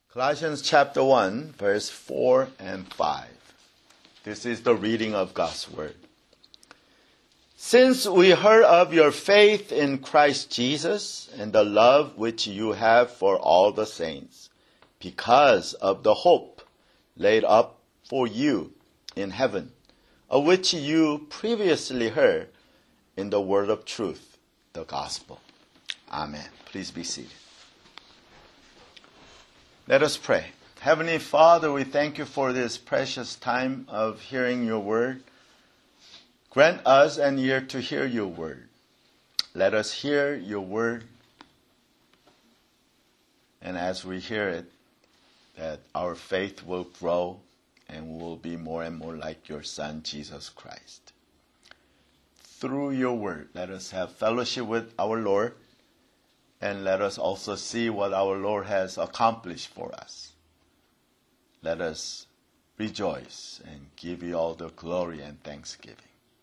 Colossians chapter 1, verse 4 and 5. This is the reading of God's word. Since we heard of your faith in Christ Jesus and the love which you have for all the saints, because of the hope laid up for you in heaven, of which you previously heard in the word of truth, the gospel. Amen. Please be seated. Let us pray. Heavenly Father, we thank you for this precious time of hearing your word. Grant us an ear to hear your word. Let us hear your word. And as we hear it, that our faith will grow and we will be more and more like your Son, Jesus Christ. Through your word, let us have fellowship with our Lord. And let us also see what our Lord has accomplished for us. Let us rejoice and give you all the glory and thanksgiving.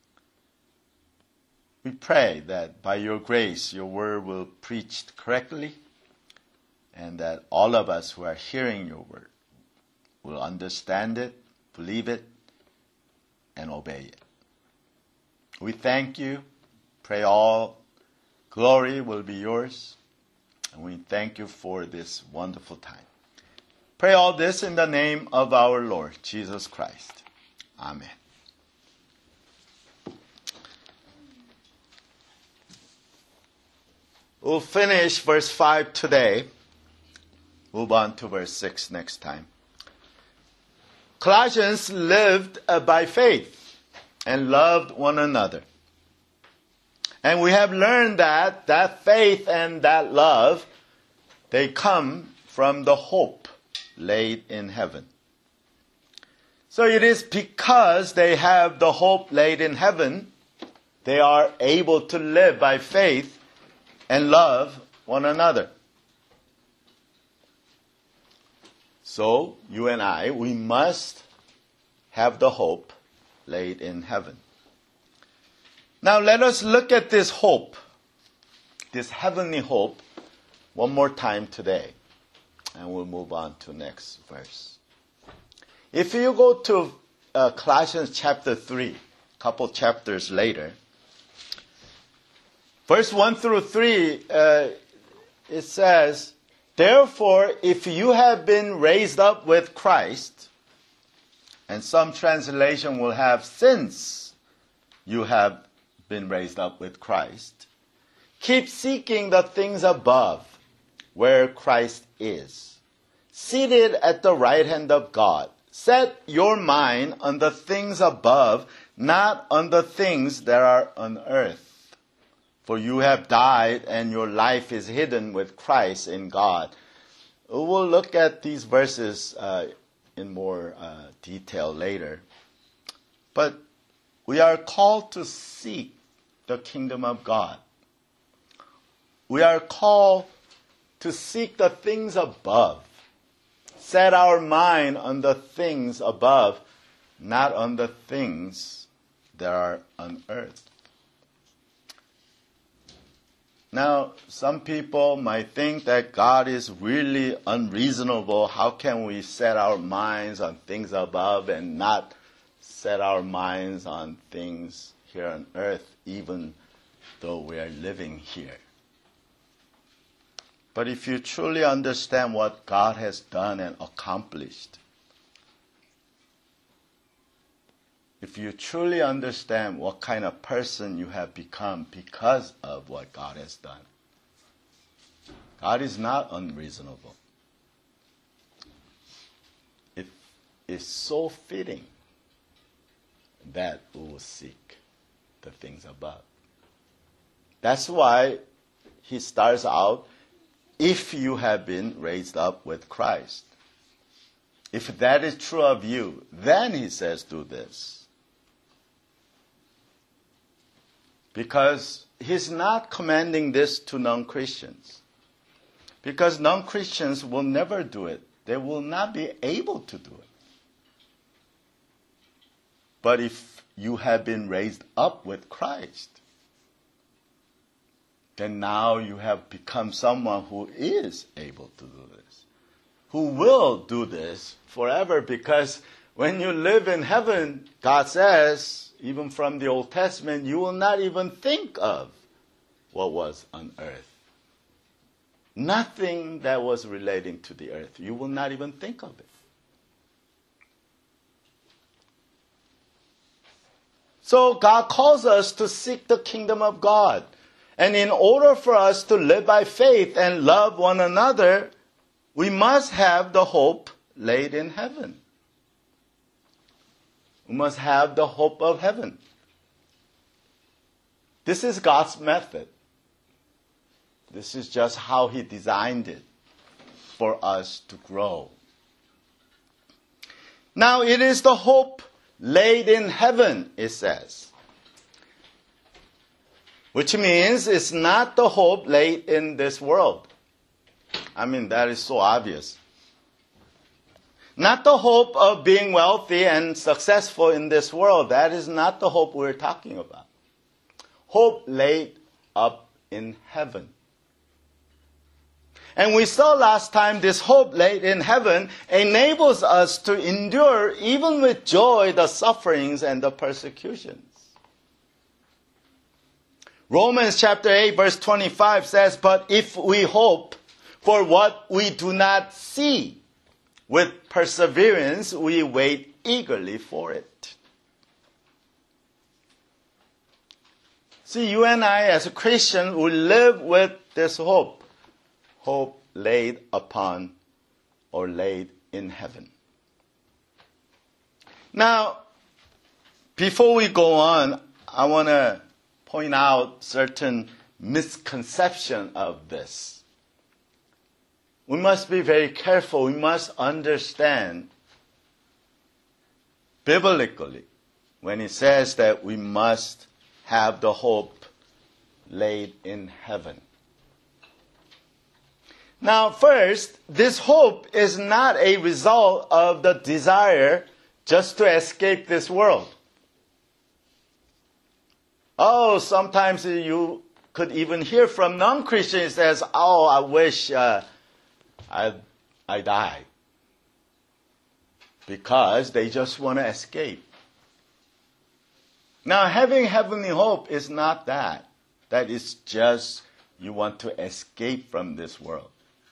We pray that by your grace, your word will be preached correctly, and that all of us who are hearing your word will understand it, believe it, and obey it. We thank you. Pray all glory will be yours. And we thank you for this wonderful time. Pray all this in the name of our Lord, Jesus Christ. Amen. We'll finish verse 5 today. Move on to verse 6 next time. Colossians lived by faith and loved one another. And we have learned that faith and that love, they come from the hope laid in heaven. So it is because they have the hope laid in heaven, they are able to live by faith and love one another. So you and I, we must have the hope laid in heaven. Now let us look at this hope, this heavenly hope, one more time today. And we'll move on to next verse. If you go to Colossians chapter 3, a couple chapters later, verse 1 through 3, it says, therefore, if you have been raised up with Christ, and some translation will have since you have been raised up with Christ, keep seeking the things above, where Christ is, seated at the right hand of God. Set your mind on the things above, not on the things that are on earth. For you have died, and your life is hidden with Christ in God. We'll look at these verses in more detail later. But we are called to seek the kingdom of God. We are called to seek the things above. Set our mind on the things above, not on the things that are on earth. Now, some people might think that God is really unreasonable. How can we set our minds on things above and not set our minds on things here on earth, even though we are living here? But if you truly understand what God has done and accomplished, if you truly understand what kind of person you have become because of what God has done, God is not unreasonable. It is so fitting that we will seek the things above. That's why he starts out, if you have been raised up with Christ. If that is true of you, then he says do this. Because he's not commanding this to non-Christians. Because non-Christians will never do it. They will not be able to do it. But if you have been raised up with Christ, then now you have become someone who is able to do this. who will do this forever, because when you live in heaven, God says, even from the Old Testament, you will not even think of what was on earth. Nothing that was relating to the earth. You will not even think of it. So God calls us to seek the kingdom of God. And in order for us to live by faith and love one another, we must have the hope laid in heaven. We must have the hope of heaven. This is God's method. This is just how He designed it for us to grow. Now, it is the hope laid in heaven, it says. Which means it's not the hope laid in this world. I mean, that is so obvious. Not the hope of being wealthy and successful in this world. That is not the hope we're talking about. Hope laid up in heaven. And we saw last time this hope laid in heaven enables us to endure, even with joy, the sufferings and the persecutions. Romans chapter 8 verse 25 says, "But if we hope for what we do not see, with perseverance we wait eagerly for it." See, you and I as a Christian, we live with this hope. Hope laid upon or laid in heaven. Now, before we go on, I want to point out certain misconception of this. We must be very careful. We must understand biblically when it says that we must have the hope laid in heaven. Now, first, this hope is not a result of the desire just to escape this world. Oh, sometimes you could even hear from non-Christians says, "Oh, I wish I die," because they just want to escape. Now, having heavenly hope is not that. That is just you want to escape from this world.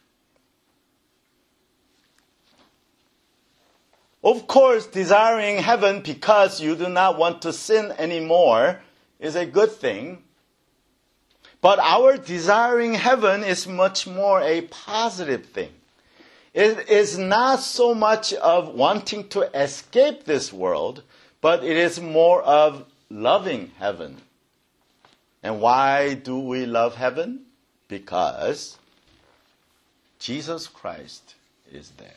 Of course, desiring heaven because you do not want to sin anymore is a good thing. But our desiring heaven is much more a positive thing. It is not so much of wanting to escape this world, but it is more of loving heaven. And why do we love heaven? Because Jesus Christ is there.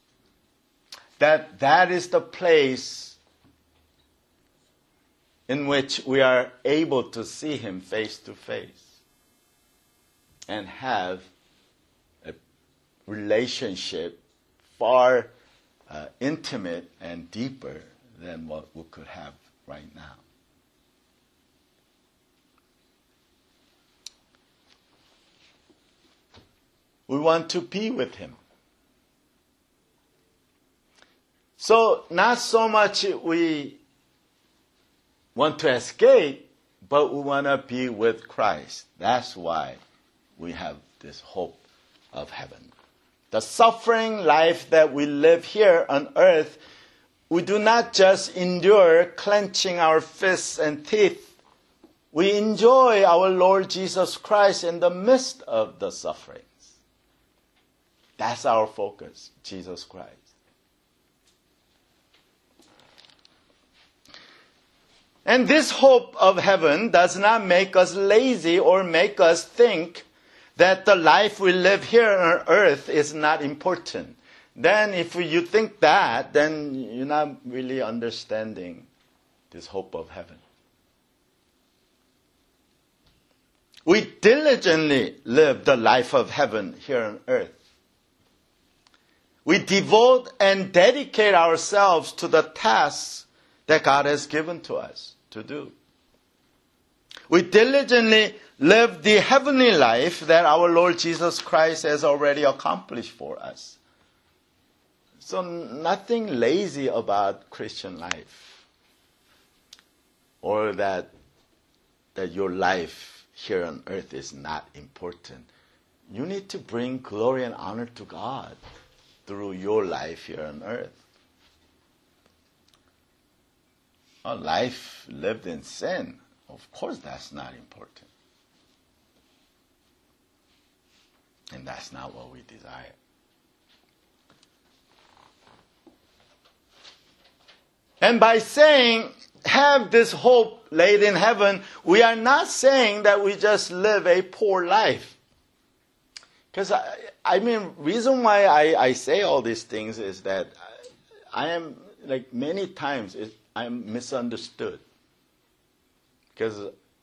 That is the place in which we are able to see Him face to face and have a relationship far intimate and deeper than what we could have right now. We want to be with Him. So not so much we want to escape, but we want to be with Christ. That's why we have this hope of heaven. The suffering life that we live here on earth, we do not just endure clenching our fists and teeth. We enjoy our Lord Jesus Christ in the midst of the sufferings. That's our focus, Jesus Christ. And this hope of heaven does not make us lazy or make us think that the life we live here on earth is not important. Then if you think that, then you're not really understanding this hope of heaven. We diligently live the life of heaven here on earth. We devote and dedicate ourselves to the tasks that God has given to us to do. We diligently live the heavenly life that our Lord Jesus Christ has already accomplished for us. So nothing lazy about Christian life, or that your life here on earth is not important. You need to bring glory and honor to God through your life here on earth. A life lived in sin, of course that's not important. And that's not what we desire. And by saying, have this hope laid in heaven, we are not saying that we just live a poor life. Because, reason why I say all these things is that I am, many times, I'm misunderstood. Because,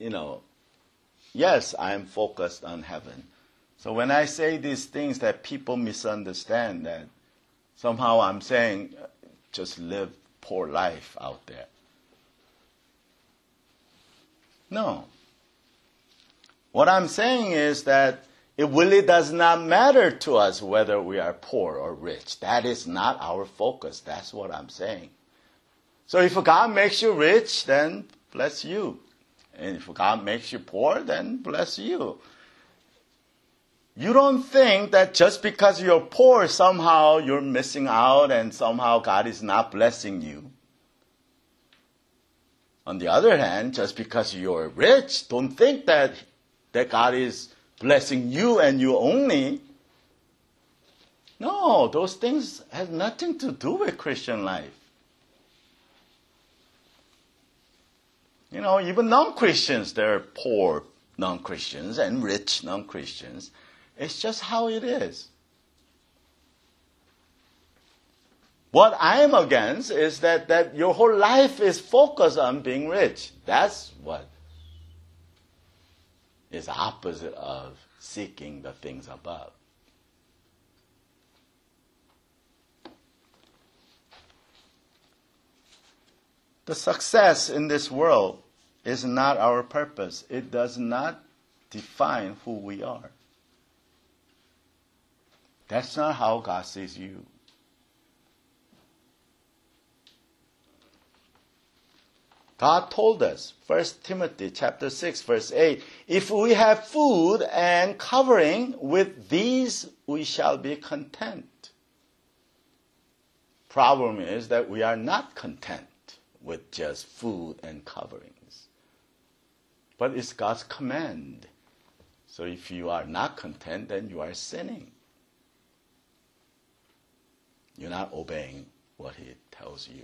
yes, I am focused on heaven. So when I say these things that people misunderstand, that somehow I'm saying, just live poor life out there. No. What I'm saying is that it really does not matter to us whether we are poor or rich. That is not our focus. That's what I'm saying. So if God makes you rich, then bless you. And if God makes you poor, then bless you. You don't think that just because you're poor, somehow you're missing out and somehow God is not blessing you. On the other hand, just because you're rich, don't think that God is blessing you and you only. No, those things have nothing to do with Christian life. Even non-Christians, they're poor non-Christians and rich non-Christians. It's just how it is. What I am against is that your whole life is focused on being rich. That's what is opposite of seeking the things above. The success in this world is not our purpose. It does not define who we are. That's not how God sees you. God told us, 1 Timothy chapter 6, verse 8, if we have food and covering, with these we shall be content. Problem is that we are not content with just food and coverings. But it's God's command. So if you are not content, then you are sinning. You're not obeying what He tells you.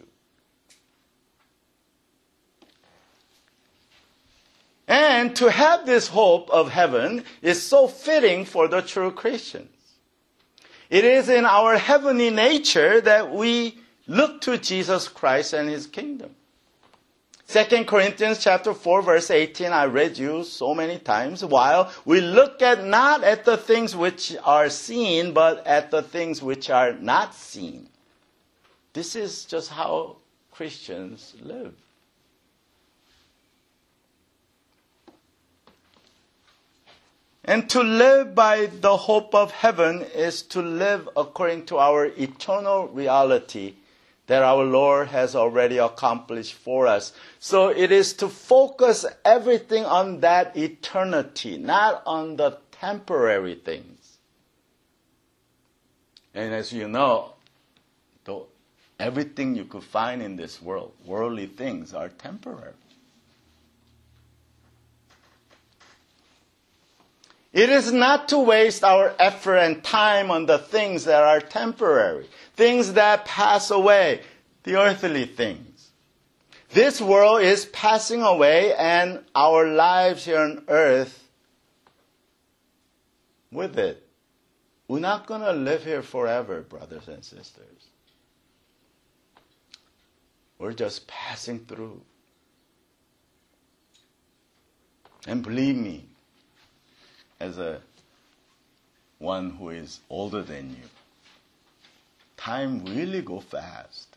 And to have this hope of heaven is so fitting for the true Christians. It is in our heavenly nature that we look to Jesus Christ and His kingdom. 2 Corinthians chapter 4, verse 18, I read you so many times. While we look not at the things which are seen, but at the things which are not seen. This is just how Christians live. And to live by the hope of heaven is to live according to our eternal reality that our Lord has already accomplished for us. So it is to focus everything on that eternity, not on the temporary things. And as you know, everything you could find in this world, worldly things, are temporary. It is not to waste our effort and time on the things that are temporary, things that pass away, the earthly things. This world is passing away, and our lives here on earth with it. We're not going to live here forever, brothers and sisters. We're just passing through. And believe me, as one who is older than you, time really goes fast.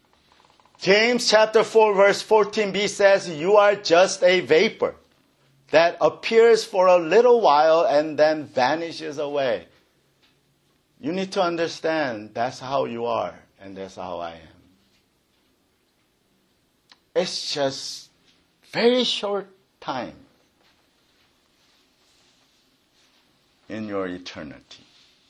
James chapter 4 verse 14b says, you are just a vapor, that appears for a little while and then vanishes away. You need to understand that's how you are, and that's how I am. It's just very short time in your eternity.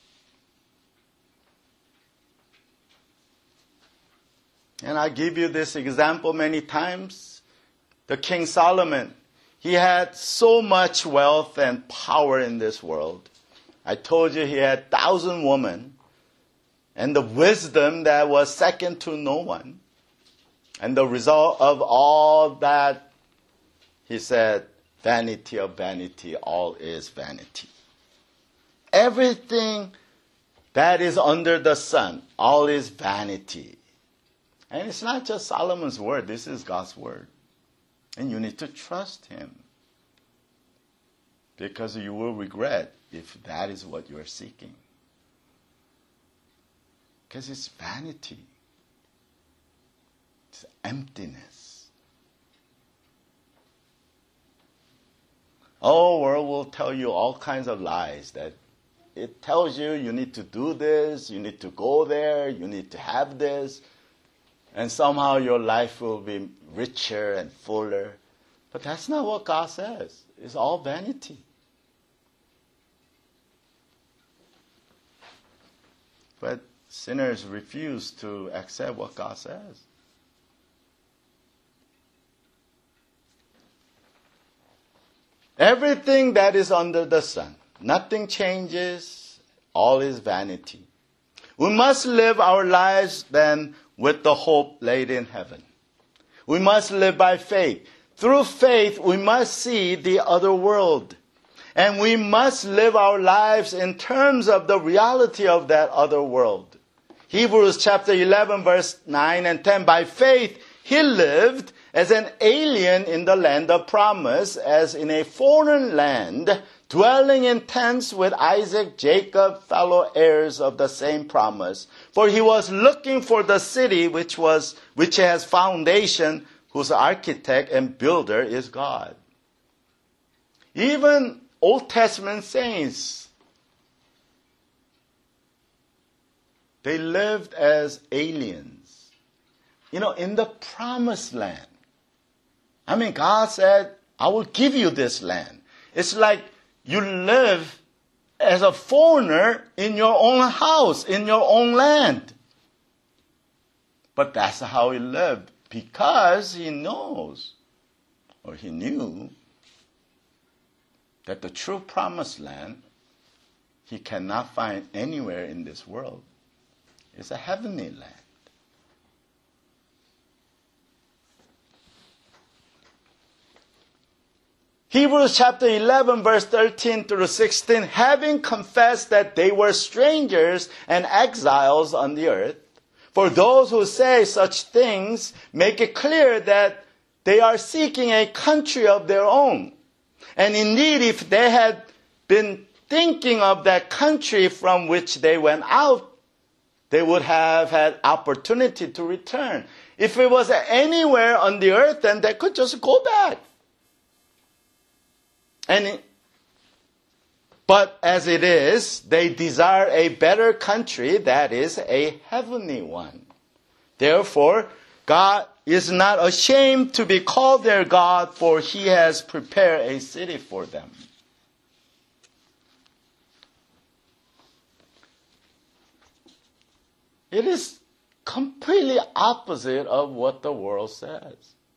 And I give you this example many times. The King Solomon, he had so much wealth and power in this world. I told you he had 1,000 women and the wisdom that was second to no one. And the result of all that, he said, vanity of vanity, all is vanity. Everything that is under the sun, all is vanity. And it's not just Solomon's word, this is God's word. And you need to trust him. Because you will regret if that is what you are seeking. Because it's vanity. It's emptiness. Oh, the world will tell you all kinds of lies that it tells you you need to do this, you need to go there, you need to have this, and somehow your life will be richer and fuller. But that's not what God says. It's all vanity. But sinners refuse to accept what God says. Everything that is under the sun, nothing changes, all is vanity. We must live our lives then with the hope laid in heaven. We must live by faith. Through faith, we must see the other world. And we must live our lives in terms of the reality of that other world. Hebrews chapter 11, verse 9 and 10. By faith, he lived as an alien in the land of promise, as in a foreign land, dwelling in tents with Isaac, Jacob, fellow heirs of the same promise. For he was looking for the city which has foundation, whose architect and builder is God. Even Old Testament saints, they lived as aliens, in the promised land. I mean, God said, I will give you this land. It's like you live as a foreigner in your own house, in your own land. But that's how he lived, because he knows, or he knew, that the true promised land he cannot find anywhere in this world. It's a heavenly land. Hebrews chapter 11, verse 13 through 16, having confessed that they were strangers and exiles on the earth, for those who say such things make it clear that they are seeking a country of their own. And indeed, if they had been thinking of that country from which they went out, they would have had opportunity to return. If it was anywhere on the earth, then they could just go back. But as it is, they desire a better country, that is, a heavenly one. Therefore, God is not ashamed to be called their God, for he has prepared a city for them. It is completely opposite of what the world says.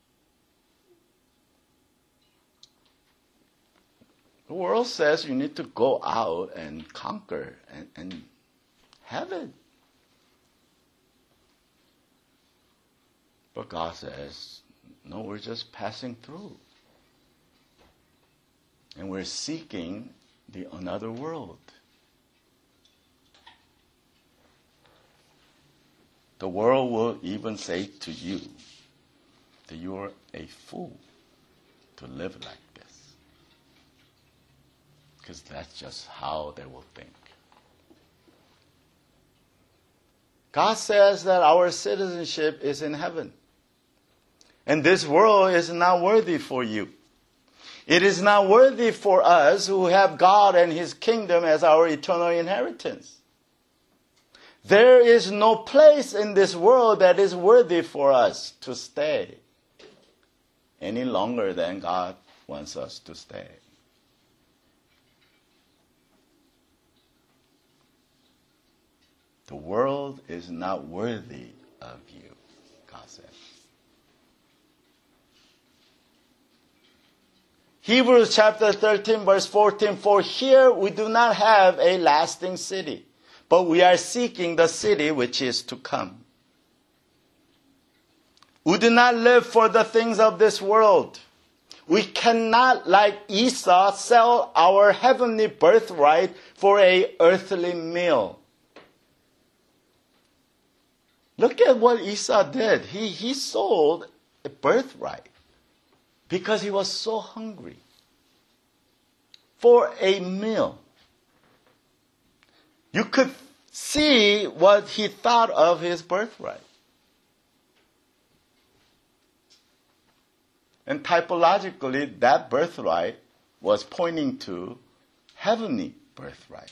The world says you need to go out and conquer and have it. But God says, no, we're just passing through. And we're seeking another world. The world will even say to you that you are a fool to live like this. Because that's just how they will think. God says that our citizenship is in heaven. And this world is not worthy for you. It is not worthy for us who have God and His kingdom as our eternal inheritance. There is no place in this world that is worthy for us to stay any longer than God wants us to stay. The world is not worthy of you, God says. Hebrews chapter 13 verse 14, for here we do not have a lasting city, but we are seeking the city which is to come. We do not live for the things of this world. We cannot, like Esau, sell our heavenly birthright for an earthly meal. Look at what Esau did. He sold a birthright because he was so hungry for a meal. You could see what he thought of his birthright. And typologically, that birthright was pointing to heavenly birthright.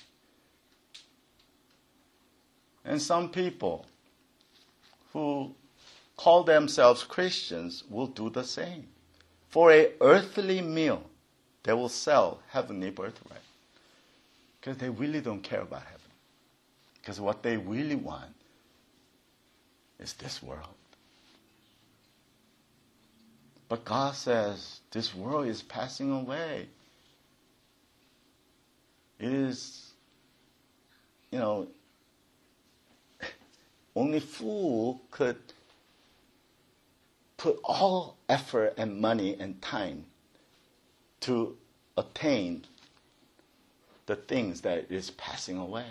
And some people who call themselves Christians will do the same. For an earthly meal, they will sell heavenly birthright. Because they really don't care about heaven. Because what they really want is this world. But God says this world is passing away. It is, only fool could put all effort and money and time to attain the things that is passing away.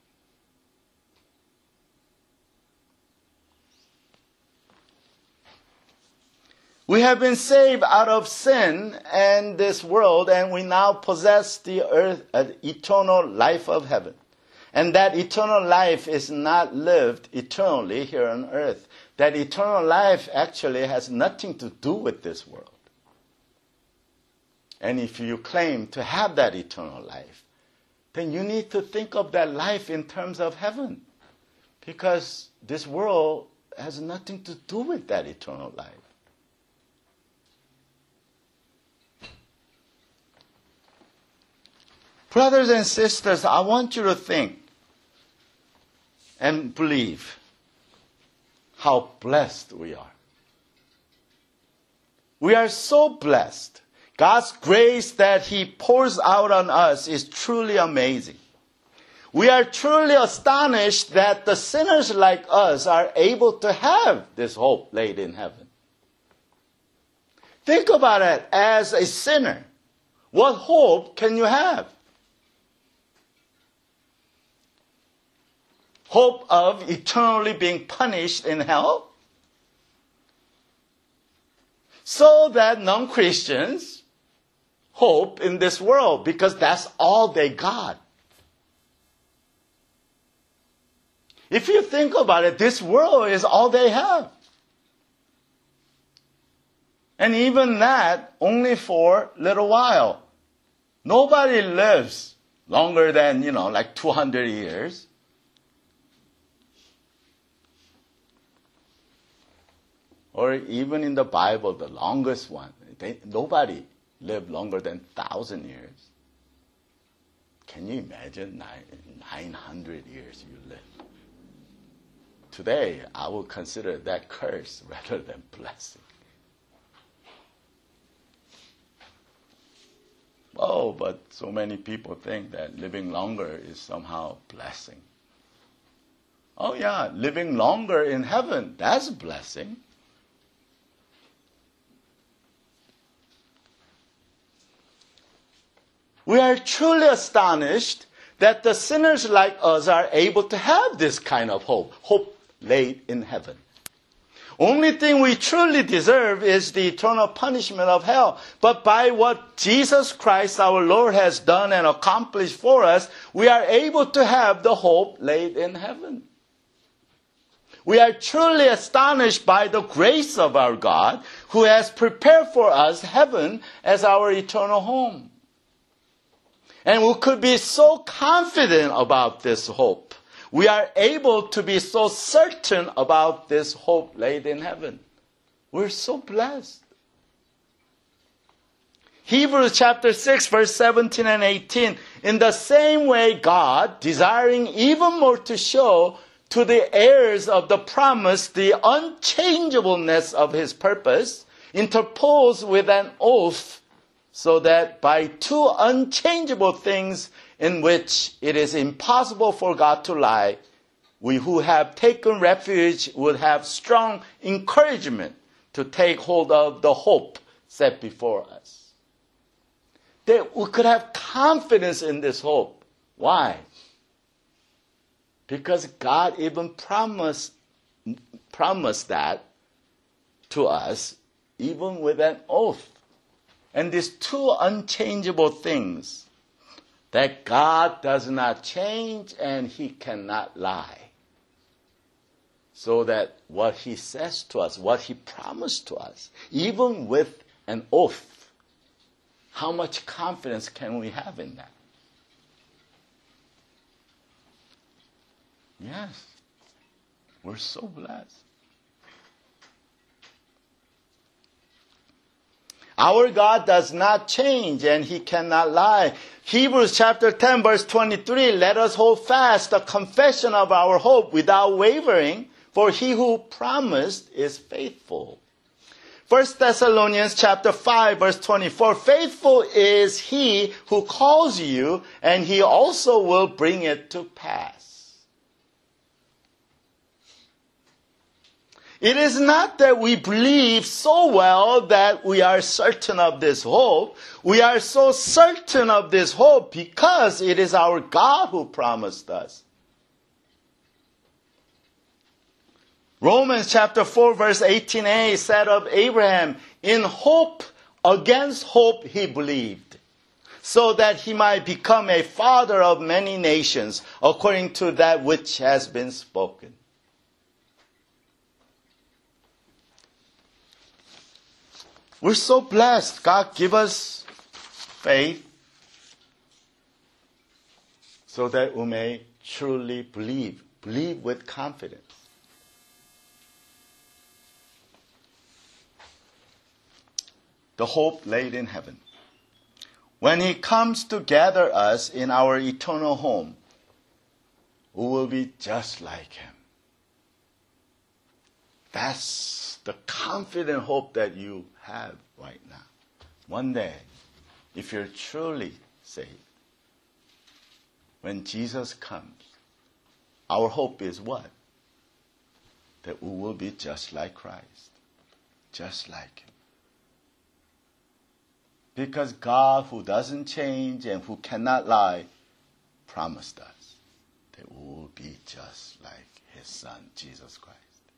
We have been saved out of sin and this world, and we now possess the eternal life of heaven. And that eternal life is not lived eternally here on earth. That eternal life actually has nothing to do with this world. And if you claim to have that eternal life, then you need to think of that life in terms of heaven. Because this world has nothing to do with that eternal life. Brothers and sisters, I want you to think and believe how blessed we are. We are so blessed. God's grace that He pours out on us is truly amazing. We are truly astonished that the sinners like us are able to have this hope laid in heaven. Think about it as a sinner. What hope can you have? Hope of eternally being punished in hell? So that non-Christians hope in this world because that's all they got. If you think about it, this world is all they have. And even that, only for a little while. Nobody lives longer than, like 200 years. Or even in the Bible, the longest one, nobody lived longer than 1,000 years. Can you imagine 900 years you live? Today, I would consider that curse rather than blessing. Oh, but so many people think that living longer is somehow blessing. Oh yeah, living longer in heaven, that's a blessing. We are truly astonished that the sinners like us are able to have this kind of hope laid in heaven. Only thing we truly deserve is the eternal punishment of hell. But by what Jesus Christ our Lord has done and accomplished for us, we are able to have the hope laid in heaven. We are truly astonished by the grace of our God, who has prepared for us heaven as our eternal home. And we could be so confident about this hope. We are able to be so certain about this hope laid in heaven. We're so blessed. Hebrews chapter 6, verse 17 and 18. In the same way, God, desiring even more to show to the heirs of the promise the unchangeableness of his purpose, interposed with an oath, so that by two unchangeable things in which it is impossible for God to lie, we who have taken refuge would have strong encouragement to take hold of the hope set before us. That we could have confidence in this hope. Why? Because God even promised that to us, even with an oath. And these two unchangeable things, that God does not change and he cannot lie. So that what he says to us, what he promised to us, even with an oath, how much confidence can we have in that? Yes, we're so blessed. Our God does not change and he cannot lie. Hebrews chapter 10 verse 23, let us hold fast the confession of our hope without wavering, for he who promised is faithful. 1 Thessalonians chapter 5 verse 24, faithful is he who calls you, and he also will bring it to pass. It is not that we believe so well that we are certain of this hope. We are so certain of this hope because it is our God who promised us. Romans chapter 4 verse 18a said of Abraham, in hope against hope he believed, so that he might become a father of many nations, according to that which has been spoken. We're so blessed. God give us faith so that we may truly believe with confidence. The hope laid in heaven. When he comes to gather us in our eternal home, we will be just like him. That's the confident hope that you have right now. One day, if you're truly saved, when Jesus comes, our hope is what? That we will be just like Christ. Just like him. Because God, who doesn't change and who cannot lie, promised us that we will be just like his Son, Jesus Christ.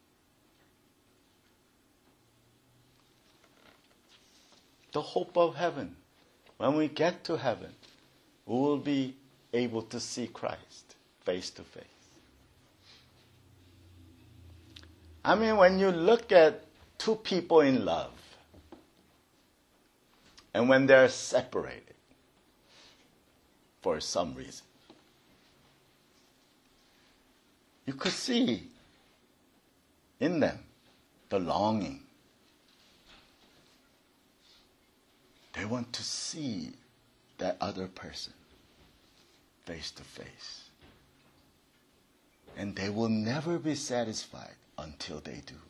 The hope of heaven. When we get to heaven, we will be able to see Christ face to face. I mean, when you look at two people in love, and when they're separated for some reason, you could see in them the longing. They want to see that other person face to face. And they will never be satisfied until they do.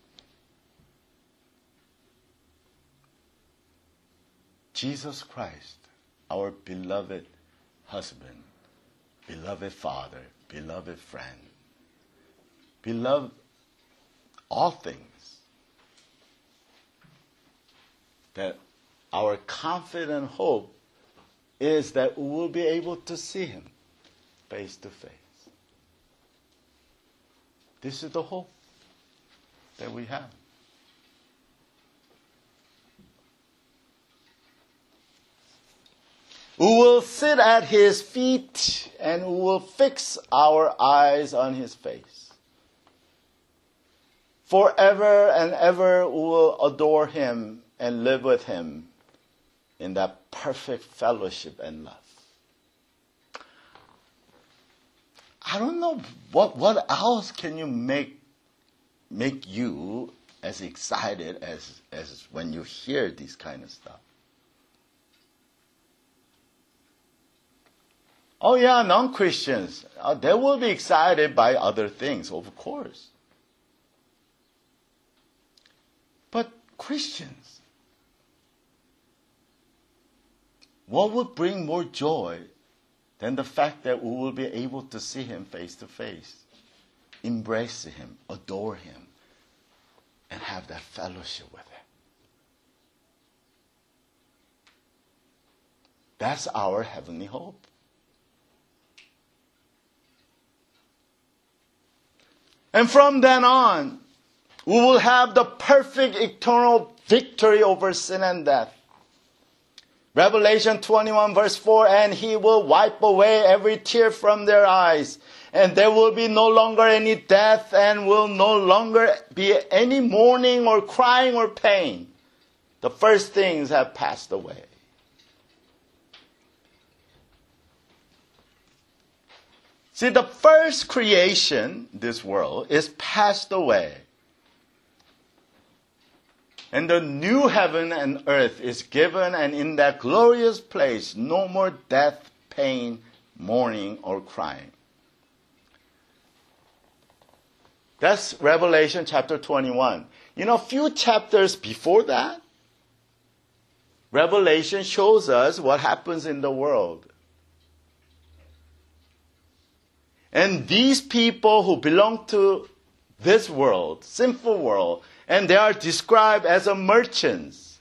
Jesus Christ, our beloved husband, beloved father, beloved friend, beloved all things, that our confident hope is that we will be able to see him face to face. This is the hope that we have. We will sit at his feet and we will fix our eyes on his face. forever and ever we will adore him and live with him in that perfect fellowship and love. I don't know what else can you make you as excited as when you hear this kind of stuff. Oh yeah, non-Christians, they will be excited by other things, of course. But Christians, what would bring more joy than the fact that we will be able to see him face to face, embrace him, adore him, and have that fellowship with him? That's our heavenly hope. And from then on, we will have the perfect eternal victory over sin and death. Revelation 21 verse 4, and he will wipe away every tear from their eyes. And there will be no longer any death, and will no longer be any mourning or crying or pain. The first things have passed away. See, the first creation, this world, is passed away. And the new heaven and earth is given, and in that glorious place, no more death, pain, mourning, or crying. That's Revelation chapter 21. You know, a few chapters before that, Revelation shows us what happens in the world. And these people who belong to this world, sinful world, and they are described as merchants.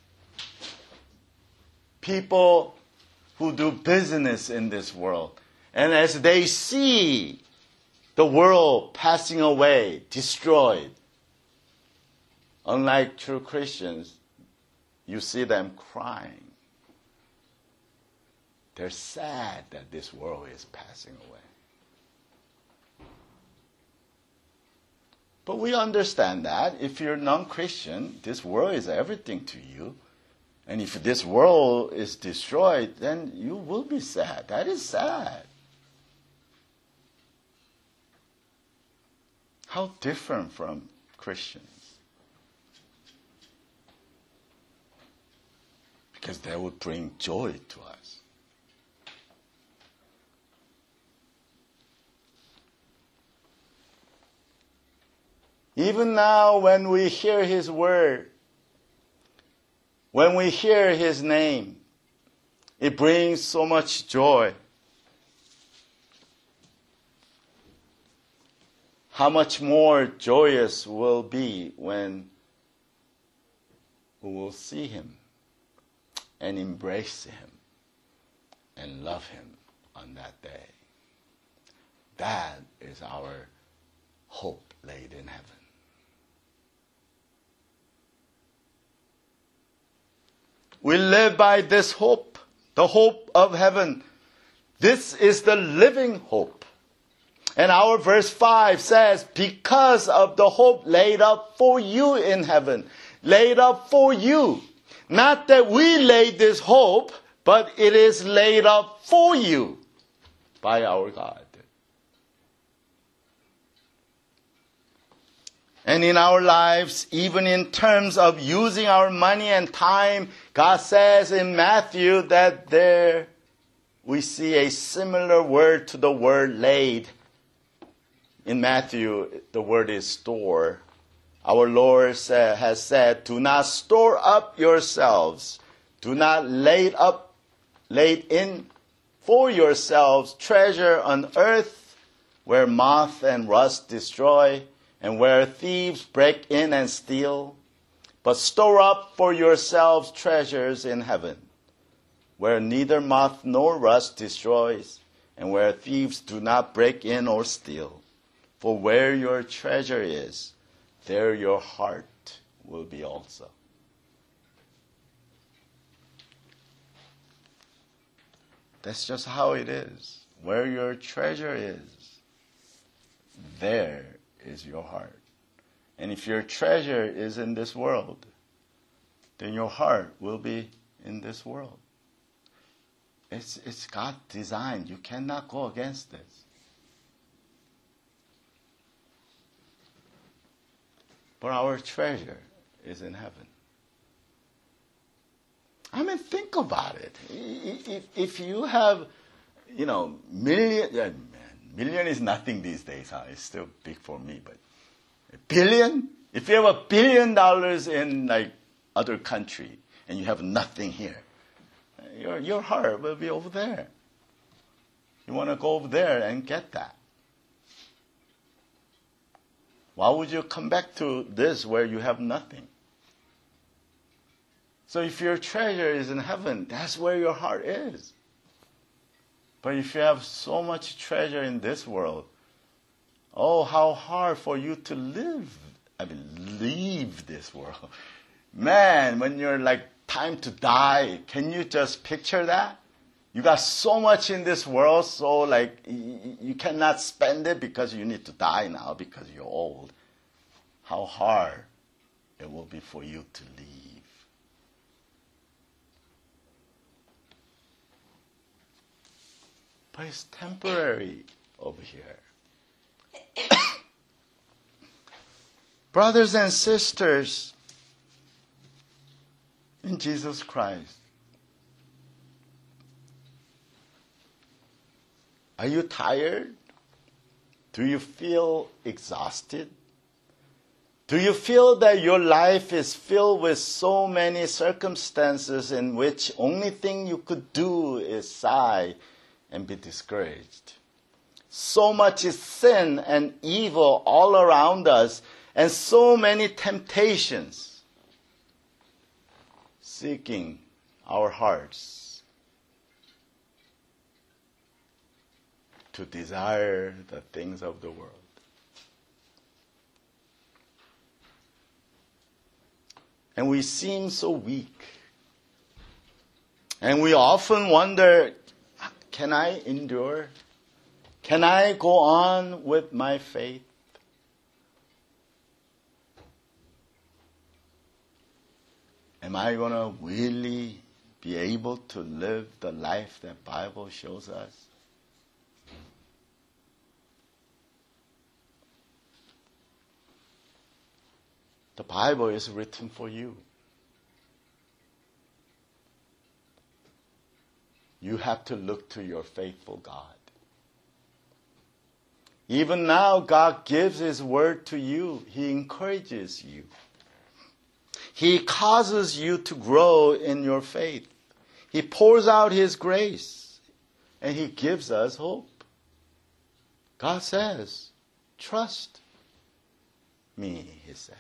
People who do business in this world. And as they see the world passing away, destroyed, unlike true Christians, you see them crying. They're sad that this world is passing away. But we understand that if you're non-Christian, this world is everything to you. And if this world is destroyed, then you will be sad. That is sad. How different from Christians. Because that would bring joy to us. Even now, when we hear his word, when we hear his name, it brings so much joy. How much more joyous we'll be when we will see him and embrace him and love him on that day. That is our hope laid in heaven. We live by this hope, the hope of heaven. This is the living hope. And our verse 5 says, because of the hope laid up for you in heaven. Laid up for you. Not that we laid this hope, but it is laid up for you by our God. And in our lives, even in terms of using our money and time, God says in Matthew that there we see a similar word to the word laid. In Matthew, the word is store. Our Lord has said, do not store up yourselves. Do not lay in for yourselves treasure on earth where moth and rust destroy, and where thieves break in and steal, but store up for yourselves treasures in heaven, where neither moth nor rust destroys, and where thieves do not break in or steal. For where your treasure is, there your heart will be also. That's just how it is. Where your treasure is, there is your heart. And if your treasure is in this world, then your heart will be in this world. It's God's design. You cannot go against this. But our treasure is in heaven. I mean, think about it. If you have, million is nothing these days. Huh? It's still big for me, but a billion? If you have $1 billion in like other country and you have nothing here, your heart will be over there. You want to go over there and get that. Why would you come back to this where you have nothing? So if your treasure is in heaven, that's where your heart is. But if you have so much treasure in this world, oh, how hard for you to leave this world. Man, when you're like time to die, can you just picture that? You got so much in this world, so like you cannot spend it because you need to die now because you're old. How hard it will be for you to leave. But it's temporary over here. Brothers and sisters in Jesus Christ, are you tired? Do you feel exhausted? Do you feel that your life is filled with so many circumstances in which only thing you could do is sigh and be discouraged? So much is sin and evil all around us, and so many temptations seeking our hearts to desire the things of the world. And we seem so weak. And we often wonder, can I endure? Can I go on with my faith? Am I going to really be able to live the life that the Bible shows us? The Bible is written for you. You have to look to your faithful God. Even now, God gives His word to you. He encourages you. He causes you to grow in your faith. He pours out His grace, and He gives us hope. God says, trust me, He says.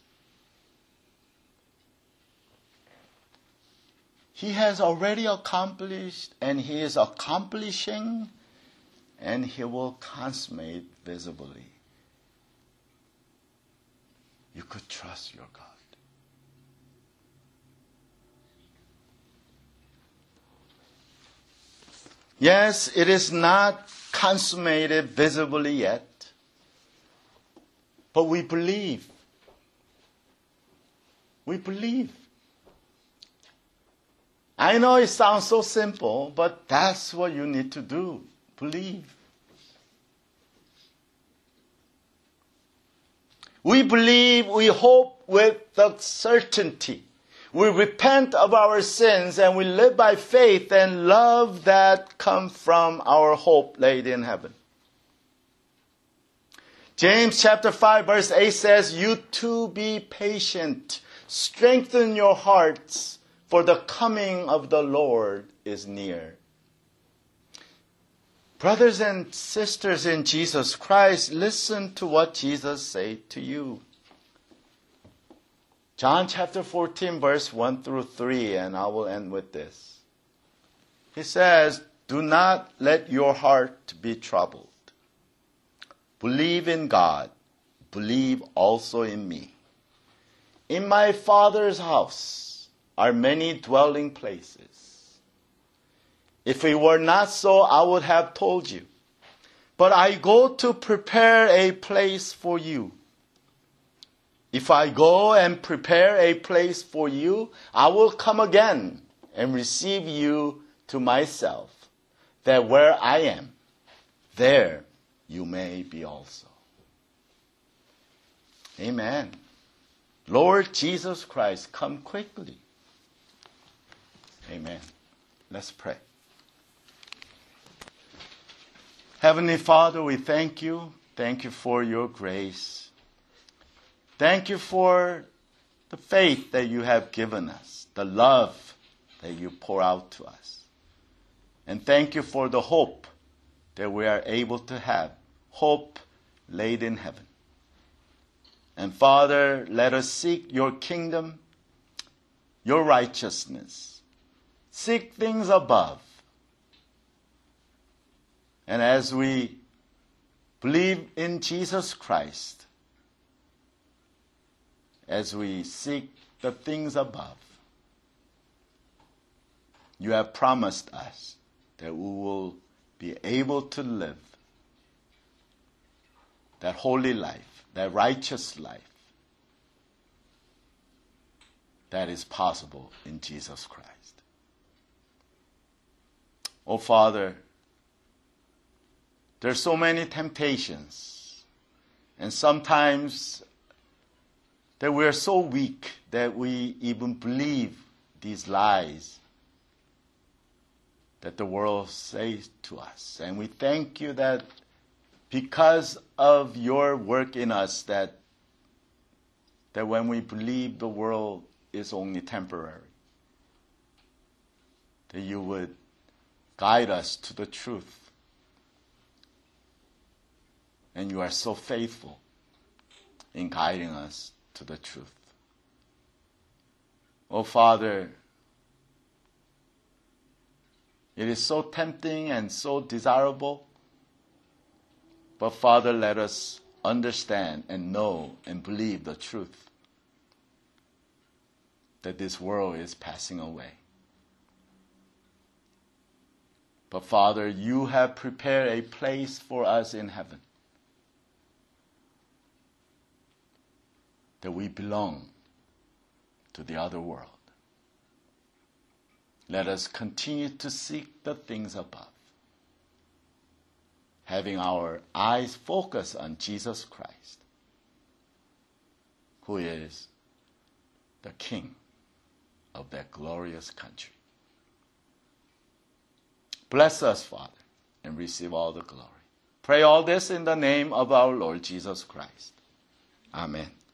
He has already accomplished, and He is accomplishing, and He will consummate visibly. You could trust your God. Yes, it is not consummated visibly yet, but we believe. We believe. I know it sounds so simple, but that's what you need to do. Believe. We believe, we hope with the certainty. We repent of our sins and we live by faith and love that comes from our hope laid in heaven. James chapter 5 verse 8 says, you too be patient. Strengthen your hearts, for the coming of the Lord is near. Brothers and sisters in Jesus Christ, listen to what Jesus said to you. John chapter 14 verse 1 through 3, and I will end with this. He says, do not let your heart be troubled. Believe in God. Believe also in me. In my Father's house are many dwelling places. If it were not so, I would have told you. But I go to prepare a place for you. if I go and prepare a place for you, I will come again and receive you to myself, that where I am, there you may be also. Amen. Lord Jesus Christ, come quickly. Amen. Let's pray. Heavenly Father, we thank you. Thank you for your grace. Thank you for the faith that you have given us, the love that you pour out to us. And thank you for the hope that we are able to have, hope laid in heaven. And Father, let us seek your kingdom, your righteousness. Seek things above. And as we believe in Jesus Christ, as we seek the things above, you have promised us that we will be able to live that holy life, that righteous life that is possible in Jesus Christ. Oh Father, there's so many temptations, and sometimes that we are so weak that we even believe these lies that the world says to us. And we thank you that because of your work in us, that when we believe the world is only temporary, that you would guide us to the truth. And you are so faithful in guiding us to the truth. Oh Father, it is so tempting and so desirable, but Father, let us understand and know and believe the truth that this world is passing away. But Father, you have prepared a place for us in heaven, that we belong to the other world. Let us continue to seek the things above, having our eyes focused on Jesus Christ, who is the King of that glorious country. Bless us, Father, and receive all the glory. Pray all this in the name of our Lord Jesus Christ. Amen.